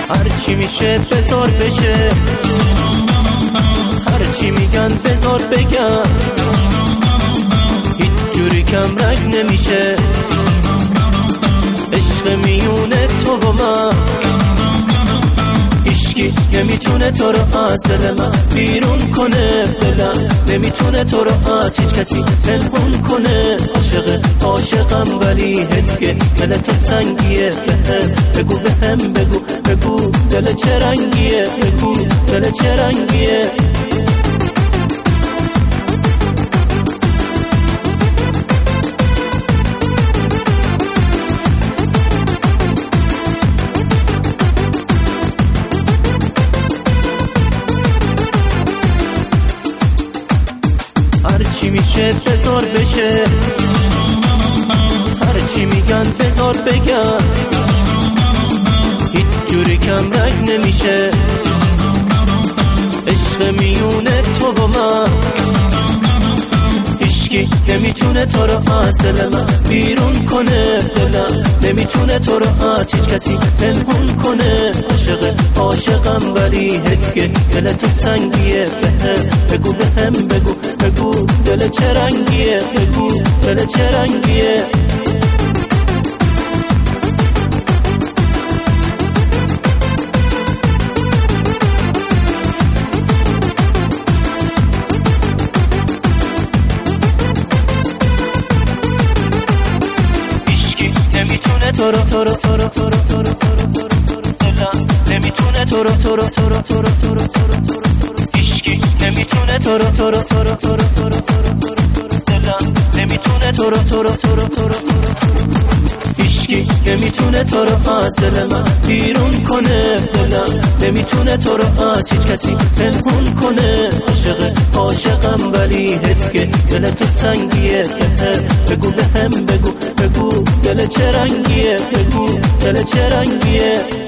هرچی میشه بذار بشه، هرچی میگن بذار بگم، هیچ جوری کم رنگ نمیشه عشق میونه تو و من. هیچکی نمیتونه تو رو از دل من بیرون کنه، دلم نمیتونه تو رو از هیچ کسی پنهون کنه. عاشقم ولی حیف که دل تو سنگیه، بگو بهم بگو دل چه رنگیه، بگو دل چه رنگیه. هرچی میشه بذار بشه، هرچی میگن بذار بگم، هیچ جوری کم رنگ نمیشه عشق میونه تو و من. هیچکی نمیتونه تو رو از دل من بیرون کنه، دلم نمیتونه تو رو از هیچ کسی پنهون کنه. عاشقم ولی حیف که دل تو سنگیه، بگو بهم بگو دل چه رنگیه، بگو دل چه رنگیه. نمیتونه تو رو دلم نمیتونه تو رو هیچکی نمیتونه تو رو دلم نمیتونه تو رو هیچکی نمیتونه تو رو از دل من بیرون کنه، دلم نمیتونه تو رو از هیچ کسی پنهون کنه. عاشقم ولی حیف که دل تو سنگیه، بگو بهم بگو دل چه رنگیه، بگو دل چه رنگیه.